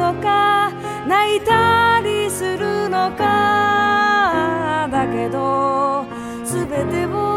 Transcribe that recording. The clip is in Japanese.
のか泣いたりするのかだけど全てを